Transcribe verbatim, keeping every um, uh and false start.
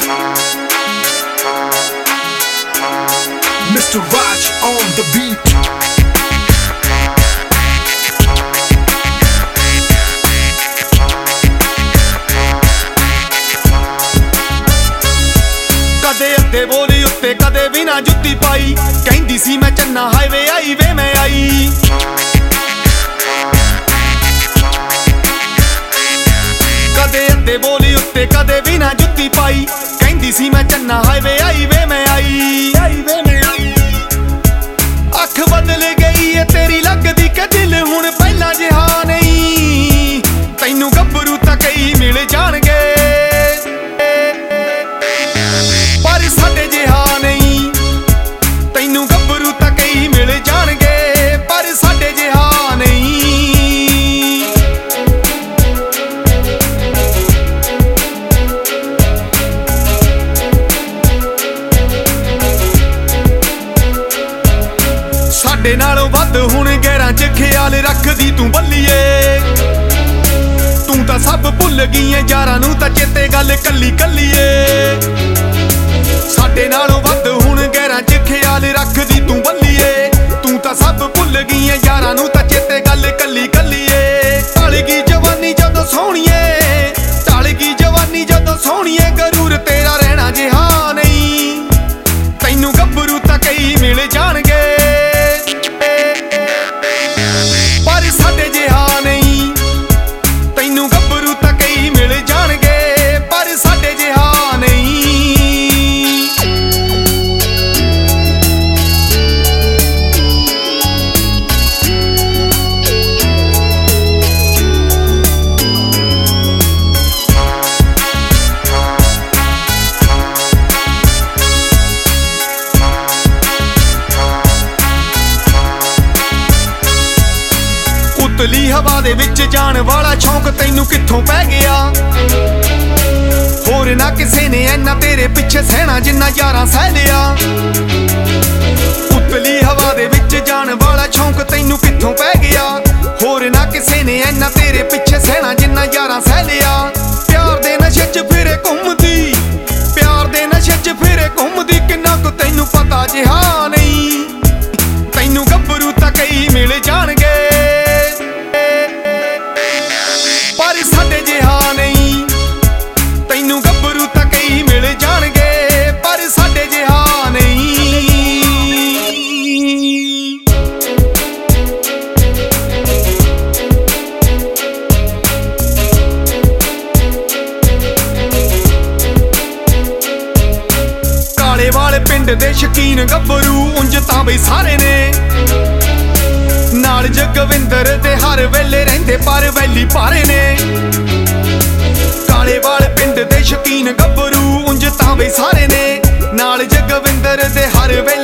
Mister Raj on the beat. ਕਦੇ ਅੱਧੇ ਬੋਲੀ ਉੱਤੇ ਕਦੇ ਬਿਨਾ ਜੁੱਤੀ ਪਾਈ, ਕਹਿੰਦੀ ਸੀ ਮੈਂ ਚੰਨਾ ਹਾਈਵੇ ਆਈ ਵੇ ਮੈਂ ਆਈ। ਕਦੇ ਅੱਧੇ ਬੋਲੀ ਉੱਤੇ ਕਦੇ ਬਿਨਾ ਜੁੱਤੀ ਪਾਈ, ਕਹਿੰਦੀ ਸੀ ਮੈਂ ਚੰਨਾ ਹਾਈਵੇ ਆਈ ਵੇ ਮੈਂ ਆਈ। ਅੱਖ ਬਦਲ ਗਈ ਏ ਤੇਰੀ ਲੱਗਦੀ ਕਿ ਦਿਲ ਹੁਣ ਪਹਿਲਾਂ ਜਿਹਾ ਨਹੀਂ, ਤੈਨੂੰ ਗੱਭਰੂ ਤਾਂ ਕਈ ਮਿਲ ਜਾਣਗੇ ਪਰ ਸਾਡੇ ਜਿਹਾ ਨਹੀਂ, ਤੈਨੂੰ ਗੱਭਰੂ ਤਾਂ ਕਈ ਮਿਲ ਜਾਣਗੇ ਪਰ ਸਾਡੇ ਜਿਹਾ ਨਹੀਂ। ਸਾਡੇ ਨਾਲੋਂ ਵੱਧ ਹੁਣ ਗਹਿਰਾਂ ਚ ਖਿਆਲ ਰੱਖਦੀ ਤੂੰ ਬੱਲੀਏ, ਤੂੰ ਤਾਂ ਸਭ ਭੁੱਲ ਗਈ ਏ ਯਾਰਾਂ ਨੂੰ ਤਾਂ ਚੇਤੇ ਗੱਲ ਕੱਲੀ ਕੱਲੀ ਏ। ਸਾਡੇ ਨਾਲੋਂ ਵੱਧ ਹੁਣ ਗਹਿਰਾਂ ਚ ਖਿਆਲ ਰੱਖਦੀ ਤੂੰ ਬੱਲੀਏ, ਤੂੰ ਤਾਂ ਸਭ ਭੁੱਲ ਗਈ ਏ ਯਾਰਾਂ ਨੂੰ ਤਾਂ ਚੇਤੇ ਗੱਲ ਕੱਲੀ ਕੱਲੀ ਏ। ਢਲ ਗਈ ਜਵਾਨੀ ਜਦੋਂ ਸੋਹਣੀਏ, ਢਲ ਗਈ ਜਵਾਨੀ ਜਦੋਂ ਸੋਹਣੀਏ, ਗਰੂਰ ਤੇਰਾ ਰਹਿਣਾ ਜਿਹਾ ਨਹੀਂ, ਤੈਨੂੰ ਗੱਭਰੂ ਤਾਂ ਕਈ ਮਿਲ ਜਾਣਗੇ ਪਰ ਸਾਡੇ ਜਿਹਾ ਨਹੀਂ, ਤੈਨੂੰ ਗੱਭਰੂ ਤਾਂ ਕਈ ਮਿਲ ਜਾਣਗੇ ਪਰ ਸਾਡੇ ਜਿਹਾ ਨਹੀਂ। ਉਤਲੀ ਹਵਾ ਦੇ ਵਿੱਚ ਜਾਣ ਵਾਲਾ ਸ਼ੌਂਕ ਤੈਨੂੰ ਕਿੱਥੋਂ ਪੈ ਗਿਆ, ਹੋਰ ਨਾ ਕਿਸੇ ਨੇ ਐਨਾ ਤੇਰੇ ਪਿੱਛੇ ਸਹਿਣਾ ਜਿੰਨਾ ਯਾਰਾਂ ਸਹਿ ਲਿਆ। ਉਤਲੀ ਹਵਾ ਦੇ ਵਿੱਚ ਜਾਣ ਵਾਲਾ ਸ਼ੌਂਕ ਤੈਨੂੰ ਕਿੱਥੋਂ ਪੈ ਗਿਆ, ਹੋਰ ਨਾ ਕਿਸੇ ਨੇ ਐਨਾ ਤੇਰੇ ਪਿੱਛੇ ਸਹਿਣਾ ਜਿੰਨਾ ਯਾਰਾਂ ਸਹਿ ਲਿਆ। ਪਿਆਰ ਦੇ ਨਸ਼ੇ ਚ ਫਿਰੇ ਘੁੰਮਦੀ, ਪਿਆਰ ਦੇ ਨਸ਼ੇ ਚ ਫਿਰੇ ਘੁੰਮਦੀ, ਕਿੰਨਾ ਕੁ ਤੈਨੂੰ ਪਤਾ ਜਿਹਾ ਨਹੀਂ, ਤੈਨੂੰ ਗੱਭਰੂ ਤਾਂ ਕਈ ਮਿਲ ਜਾਣਗੇ ਪਰ ਸਾਡੇ ਜਿਹਾ ਨਹੀਂ, ਤੈਨੂੰ ਗੱਭਰੂ ਤਾਂ ਕਈ ਮਿਲ ਜਾਣਗੇ ਪਰ ਸਾਡੇ ਜਿਹਾ ਨਹੀਂ। ਕਾਲੇ ਵਾਲੇ ਪਿੰਡ ਦੇ ਸ਼ਕੀਨ ਗੱਭਰੂ ਉਂਝ ਤਾਂ ਬਈ ਸਾਰੇ ਨੇ, ਨਾਲ ਜਗਵਿੰਦਰ ਦੇ ਹਰ ਵੇਲੇ ਰਹਿੰਦੇ ਪਰ ਵੈਲੀ ਭਾਰੇ ਨੇ। ਕਾਲੇ ਵਾਲੇ ਪਿੰਡ ਦੇ ਸ਼ਕੀਨ ਗੱਭਰੂ ਉਂਝ ਤਾਂ ਬਈ ਸਾਰੇ ਨੇ, ਨਾਲ ਜਗਵਿੰਦਰ ਦੇ ਹਰ ਵੇਲੇ